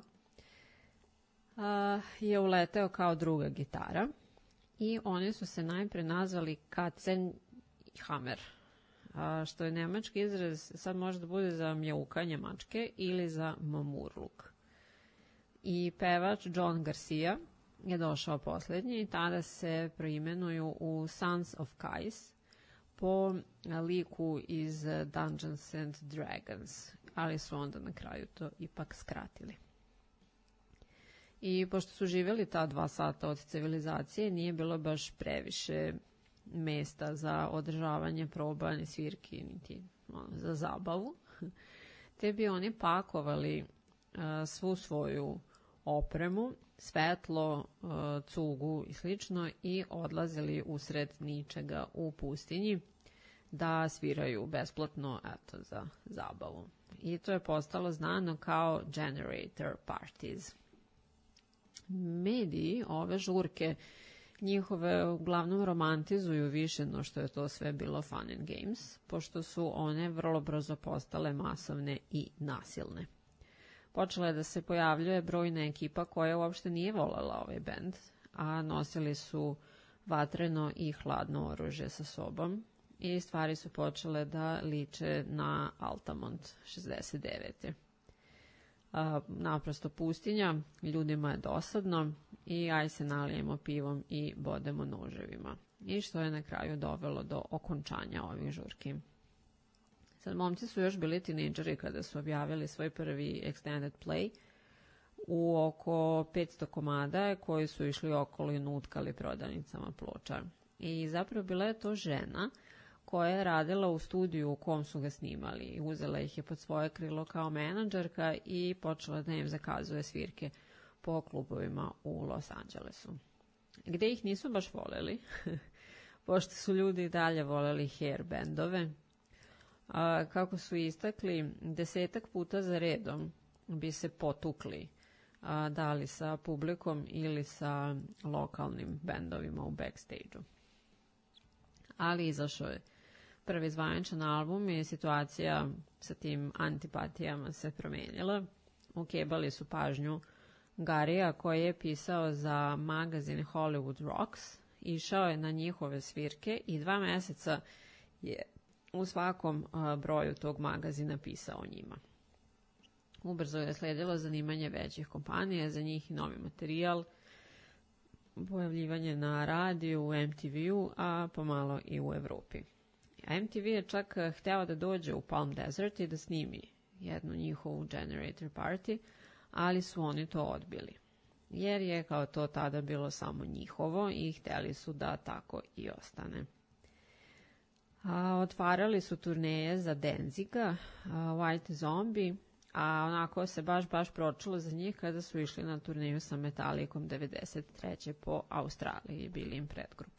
je uleteo kao druga gitara i oni su se najpre nazvali Katzenhammer, što je nemački izraz, sad može da bude za mjaukanje mačke ili za mamurluk. I pevač John Garcia je došao poslednji i tada se preimenuju u Sons of Kais po liku iz Dungeons and Dragons, ali su onda na kraju to ipak skratili. I pošto su živjeli ta dva sata od civilizacije, nije bilo baš previše mesta za održavanje proba, ni svirki, niti ono, za zabavu, te bi oni pakovali uh, svu svoju opremu, svetlo, uh, cugu i slično i odlazili usred ničega u pustinji da sviraju besplatno, eto, za zabavu. I to je postalo znano kao generator parties. Mediji ove žurke njihove uglavnom romantizuju više no što je to sve bilo fun and games, pošto su one vrlo brzo postale masovne i nasilne. Počela je da se pojavljuje brojna ekipa koja uopšte nije volela ovaj bend, a nosili su vatreno i hladno oružje sa sobom i stvari su počele da liče na Altamont šezdeset devete. A, naprosto pustinja, ljudima je dosadno i aj se nalijemo pivom i bodemo noževima. I što je na kraju dovelo do okončanja ovih žurki. Sad, momci su još bili tinejdžeri kada su objavili svoj prvi extended play u oko petsto komada koji su išli okolo i nutkali prodavnicama ploča. I zapravo bila je to žena koja je radila u studiju u kom su ga snimali. Uzela ih je pod svoje krilo kao menadžerka i počela da im zakazuje svirke po klubovima u Los Angelesu. Gde ih nisu baš voleli, pošto su ljudi i dalje voleli hair bendove. A, kako su istakli, desetak puta za redom bi se potukli, a, da li sa publikom ili sa lokalnim bendovima u backstage-u. Ali izašao je prvi zvaničan album i situacija sa tim antipatijama se promenila. Ukebali su pažnju Garija koji je pisao za magazin Hollywood Rocks, išao je na njihove svirke i dva meseca je u svakom a, broju tog magazina pisao o njima. Ubrzo je sledilo zanimanje većih kompanija, za njih i novi materijal, pojavljivanje na radiju, u M T V-u, a pomalo i u Evropi. M T V je čak hteo da dođe u Palm Desert i da snimi jednu njihovu generator party, ali su oni to odbili. Jer je kao to tada bilo samo njihovo i hteli su da tako i ostane. A, otvarali su turneje za Danziga, a, White Zombie, a onako se baš, baš pročilo za njih kada su išli na turneju sa Metallicom devedeset treće po Australiji i bili im predgrupa.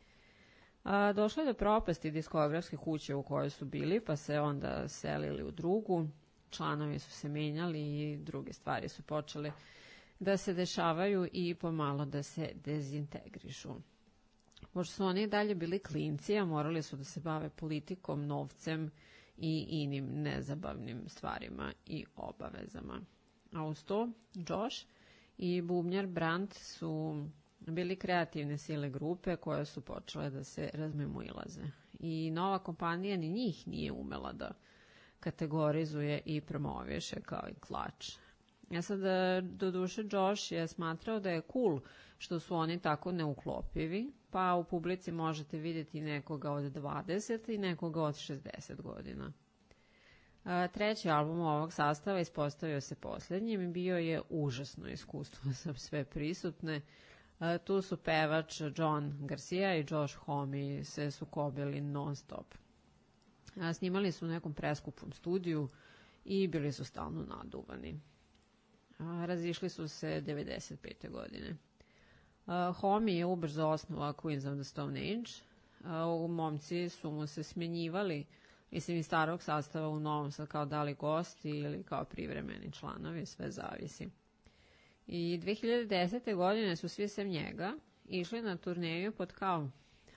A, došlo je do propasti diskografske kuće u kojoj su bili, pa se onda selili u drugu. Članovi su se menjali i druge stvari su počele da se dešavaju i pomalo da se dezintegrišu. Pošto su oni dalje bili klinci, a morali su da se bave politikom, novcem i inim nezabavnim stvarima i obavezama. A uz to, Josh i bubnjar Brandt su bili kreativne sile grupe koje su počele da se razmemuilaze. I nova kompanija ni njih nije umela da kategorizuje i promoviše kao i Clutch. Ja sad, do duše, Josh je smatrao da je cool što su oni tako neuklopivi, pa u publici možete vidjeti nekoga od dvadeset i nekoga od šezdeset godina. Treći album ovog sastava ispostavio se posljednjim i bio je užasno iskustvo za sve prisutne. Tu su pevač John Garcia i Josh Homme se sukobili non stop. Snimali su u nekom preskupom studiju i bili su stalno naduvani. Razišli su se devedeset pete godine. Homme je ubrzo osnovao Queens of the Stone Age. U momci su mu se smjenjivali, mislim, iz starog sastava u novom, sad kao da li gosti ili kao privremeni članovi, sve zavisi. I dve hiljade desete. godine su svi sem njega išli na turneju pod kao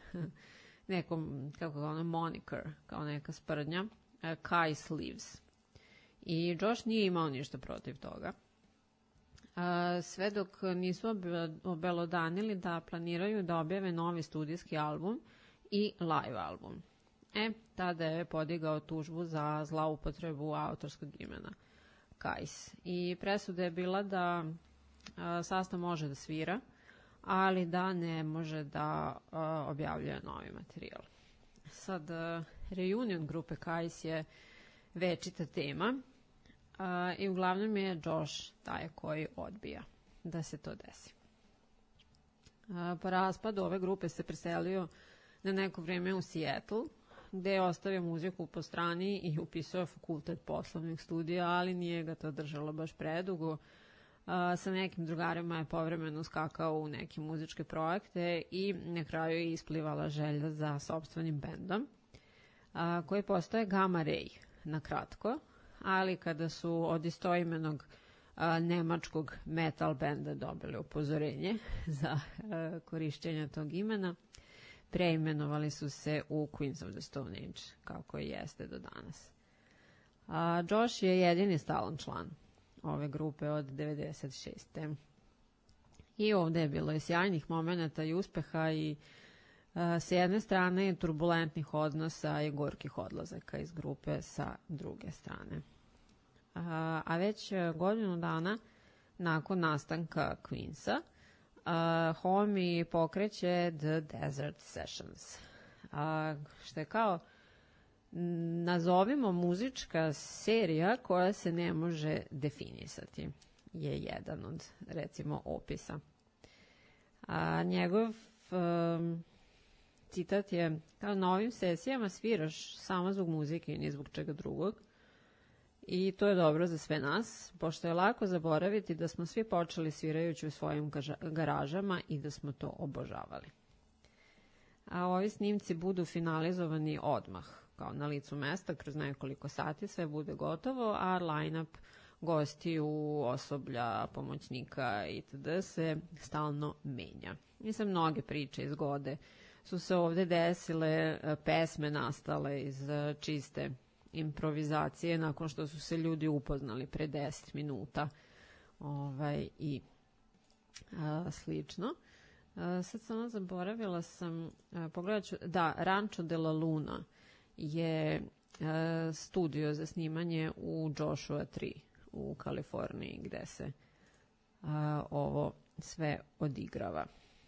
nekom, kako ga ono, moniker, kao neka sprdnja, Kai Sleeves. I Josh nije imao ništa protiv toga. Sve dok nisu obelodanili da planiraju da objave novi studijski album i live album. E, tada je podigao tužbu za zloupotrebu autorskog imena Kais. I presuda je bila da a, sastav može da svira, ali da ne može da a, objavljuje novi materijal. Sad, a, reunion grupe Kais je večita tema a, i uglavnom je Josh taj koji odbija da se to desi. A, po raspadu ove grupe se preselio na neko vrijeme u Seattle, gde je ostavio muziku po strani i upisao fakultet poslovnih studija, ali nije ga to držalo baš predugo. A, sa nekim drugarima je povremeno skakao u neke muzičke projekte i na kraju je isplivala želja za sopstvenim bendom, a, koji postoje Gamma Ray na kratko, ali kada su od istoimenog a, nemačkog metal benda dobili upozorenje za a, korišćenje tog imena, preimenovali su se u Queens of the Stone Age, kako i jeste do danas. A, Josh je jedini stalan član ove grupe od devedeset šeste. I ovdje je bilo i sjajnih momenata i uspeha i a, s jedne strane turbulentnih odnosa i gorkih odlazaka iz grupe sa druge strane. A, a već godinu dana nakon nastanka Queensa, Uh, Homme pokreće The Desert Sessions, uh, što je kao, nazovimo, muzička serija koja se ne može definisati, je jedan od, recimo, opisa. Uh, njegov um, citat je: kao na ovim sesijama sviraš samo zbog muzike i ni zbog čega drugog. I to je dobro za sve nas, pošto je lako zaboraviti da smo svi počeli svirajući u svojim garažama i da smo to obožavali. A ovi snimci budu finalizovani odmah, kao na licu mesta, kroz nekoliko sati sve bude gotovo, a line-up gostiju, osoblja, pomoćnika itd. Se stalno menja. Mislim, mnoge priče iz Gode su se ovdje desile, pesme nastale iz čiste improvizacije nakon što su se ljudi upoznali pre deset minuta ovaj, i a, slično. A, sad samo zaboravila sam, a, pogledat ću, da, Rancho de la Luna je a, studio za snimanje u Joshua tri u Kaliforniji, gde se a, ovo sve odigrava.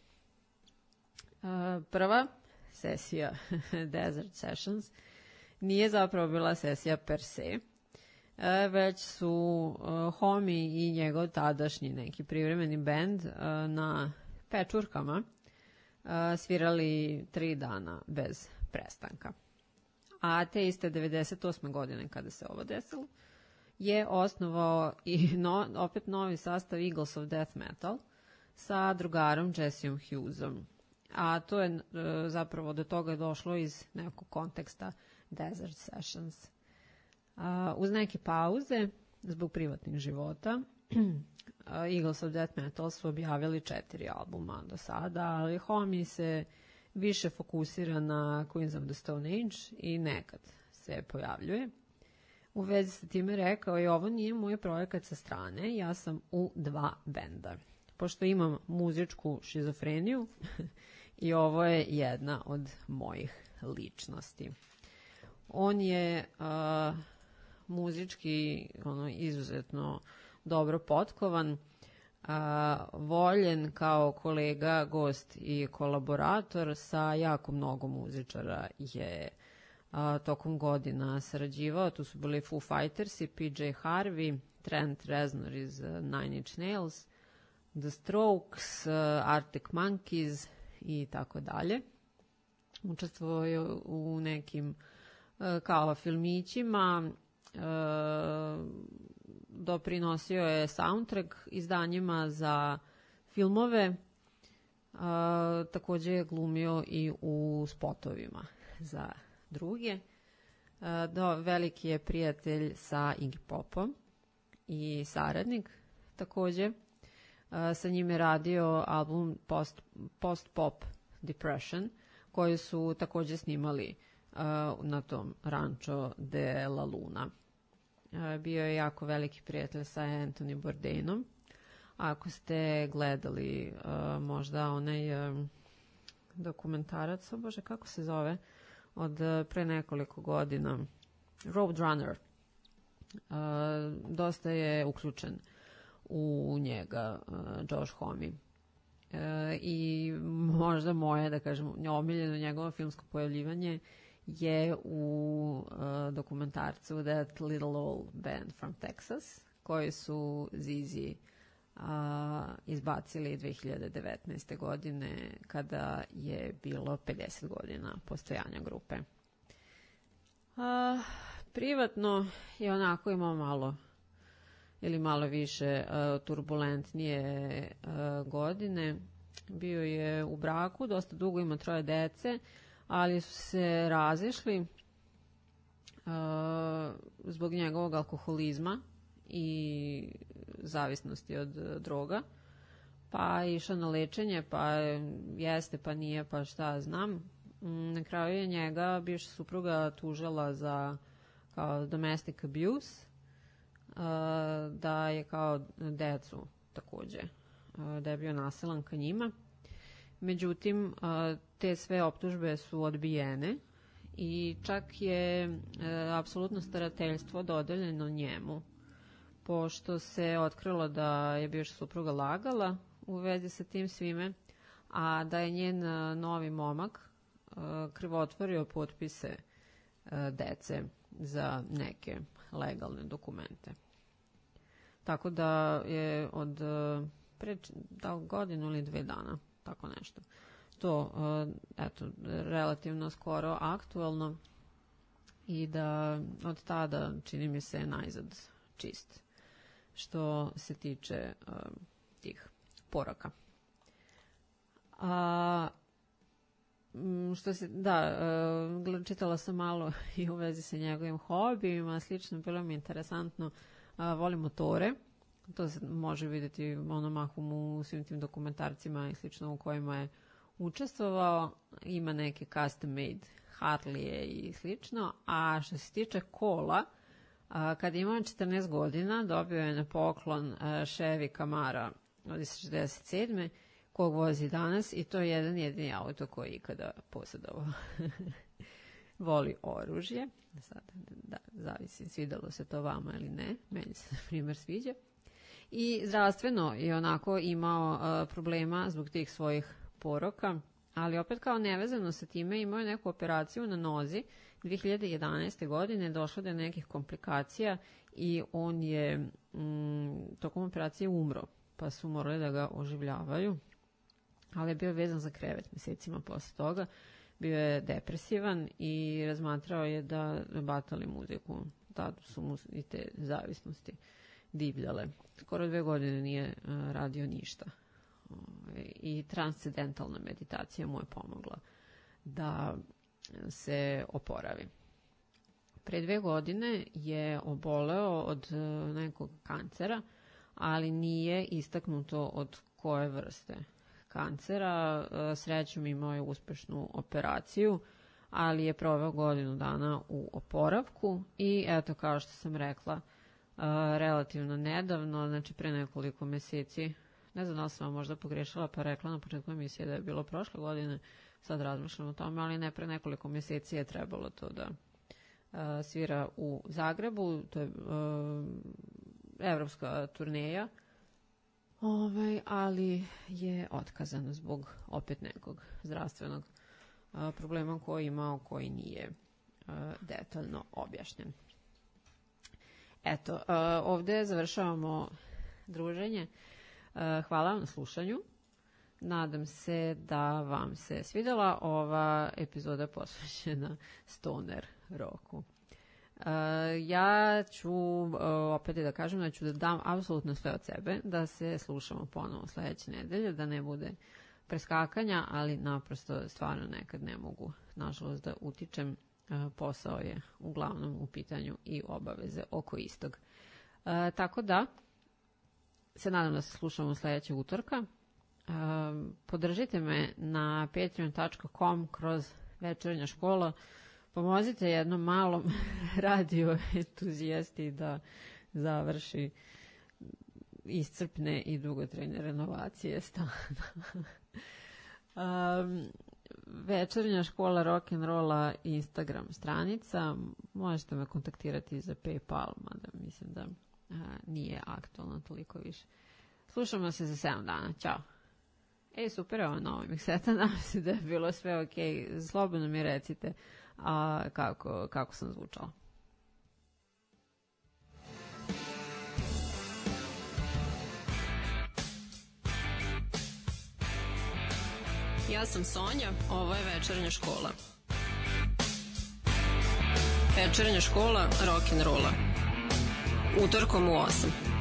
A, prva sesija Desert Sessions nije zapravo bila sesija per se, već su Homme i njegov tadašnji neki privremeni bend na pečurkama svirali tri dana bez prestanka. A te iste devedeset osme. godine, kada se ovo desilo, je osnovao i no, opet novi sastav Eagles of Death Metal sa drugarom Jesseom Hughesom. A to je zapravo do toga je došlo iz nekog konteksta Desert Sessions. Uh, uz neke pauze, zbog privatnih života, Eagles of Death Metal su objavili četiri albuma do sada, ali Homi se više fokusira na Queens of the Stone Age i nekad se pojavljuje. U vezi sa time rekao je, ovo nije moj projekat sa strane, ja sam u dva benda. Pošto imam muzičku šizofreniju i ovo je jedna od mojih ličnosti. On je uh, muzički ono, izuzetno dobro potkovan, uh, voljen kao kolega, gost i kolaborator, sa jako mnogo muzičara je uh, tokom godina sarađivao. Tu su bili Foo Fighters i P J Harvey, Trent Reznor iz uh, Nine Inch Nails, The Strokes, uh, Arctic Monkeys i tako dalje. Učestvovao je u nekim uh, kao filmićima, uh, doprinosio je soundtrack izdanjima za filmove, uh, takođe je glumio i u spotovima za druge. Uh, do, veliki je prijatelj sa Iggy Popom i saradnik takođe. Uh, sa njim je radio album Post, Post Pop Depression, koji su takođe snimali uh, na tom Rancho de la Luna. Uh, bio je jako veliki prijatelj sa Anthony Bourdainom. Ako ste gledali uh, možda onaj uh, dokumentarac, o Bože, kako se zove, od uh, pre nekoliko godina, Roadrunner, uh, dosta je uključen u njega uh, Josh Homme. Uh, I možda moje, da kažem, omiljeno njegovo filmsko pojavljivanje je u uh, dokumentarcu That Little Old Band from Texas, koji su Zizi uh, izbacili dve hiljade devetnaeste. godine, kada je bilo pedeset godina postojanja grupe. Uh, privatno je onako imao malo ili malo više uh, turbulentnije uh, godine. Bio je u braku, dosta dugo, ima troje dece, ali su se razišli uh, zbog njegovog alkoholizma i zavisnosti od uh, droga. Pa je išao na lečenje, pa jeste, pa nije, pa šta znam. Na kraju je njega bivša supruga tužila za kao domestic abuse, Uh, da je kao decu takođe, uh, da je bio nasilan ka njima. Međutim, uh, te sve optužbe su odbijene i čak je uh, apsolutno starateljstvo dodeljeno njemu, pošto se otkrilo da je bivša supruga lagala u vezi sa tim svime, a da je njen uh, novi momak uh, krivotvorio potpise uh, dece za neke legalne dokumente. Tako da je od pre da godinu ili dve dana, tako nešto. To, eto, relativno skoro aktualno i da od tada čini mi se najzad čist što se tiče uh, tih poraka. A što se, da, uh, čitala sam malo i u vezi sa njegovim hobijima, slično, bilo mi interesantno. Uh, volim motore, to se može vidjeti ono mahom u svim tim dokumentarcima i slično u kojima je učestvovao. Ima neke custom made Harlije i slično, a što se tiče kola, uh, kad imao četrnaest godina dobio je na poklon uh, Chevy Camaro od šezdeset sedme kog vozi danas i to je jedan jedini auto koji je ikada posjedovao. Voli oružje, sad, da, zavisi svidelo se to vama ili ne, meni se na primjer sviđa. I zdravstveno je onako imao uh, problema zbog tih svojih poroka, ali opet kao nevezano sa time imao je neku operaciju na nozi. dve hiljade jedanaeste. godine došlo do nekih komplikacija i on je mm, tokom operacije umro, pa su morali da ga oživljavaju, ali je bio vezan za krevet mesecima posle toga. Bio je depresivan i razmatrao je da batali muziku. Tada su mu i te zavisnosti divljale. Skoro dve godine nije uh, radio ništa. I transcendentalna meditacija mu je pomogla da se oporavi. Pre dve godine je oboleo od uh, nekog kancera, ali nije istaknuto od koje vrste kancera. Srećom imao je uspešnu operaciju, ali je proveo godinu dana u oporavku i eto, kao što sam rekla, relativno nedavno, znači pre nekoliko meseci, ne znam da li sam vam možda pogrešila pa rekla na početku emisije da je bilo prošle godine, sad razmišljam o tome, ali ne, pre nekoliko meseci je trebalo to da uh, svira u Zagrebu, to je uh, evropska turneja, ovaj, ali je otkazano zbog opet nekog zdravstvenog uh, problema koji imao, koji nije uh, detaljno objašnjen. Eto, uh, ovde završavamo druženje. Uh, hvala vam na slušanju. Nadam se da vam se svidela ova epizoda posvećena stoner roku. Uh, ja ću uh, opet da kažem da ću da dam apsolutno sve od sebe, da se slušamo ponovo sledeće nedelje, da ne bude preskakanja, ali naprosto stvarno nekad ne mogu, nažalost, da utičem. Uh, posao je uglavnom u pitanju i obaveze oko istog. Uh, tako da se nadam da se slušamo sledećeg utorka. Uh, podržite me na patreon dot com kroz Večernja škola. Pomozite jednom malom radio entuzijasti da završi iscrpne i dugotrajne renovacije stana. um, Večernja škola rock'n'rolla Instagram stranica. Možete me kontaktirati za PayPal, mada mislim da a, nije aktualno toliko više. Slušamo se za sedam dana. Ćao. Ej, super je ovo novo mikseta. Nadam se da je bilo sve ok. Slobodno mi recite a, kako, kako sam zvučala. Ja sam Sonja, ovo je Večernja škola. Večernja škola rock'n'rolla. Utorkom u osam.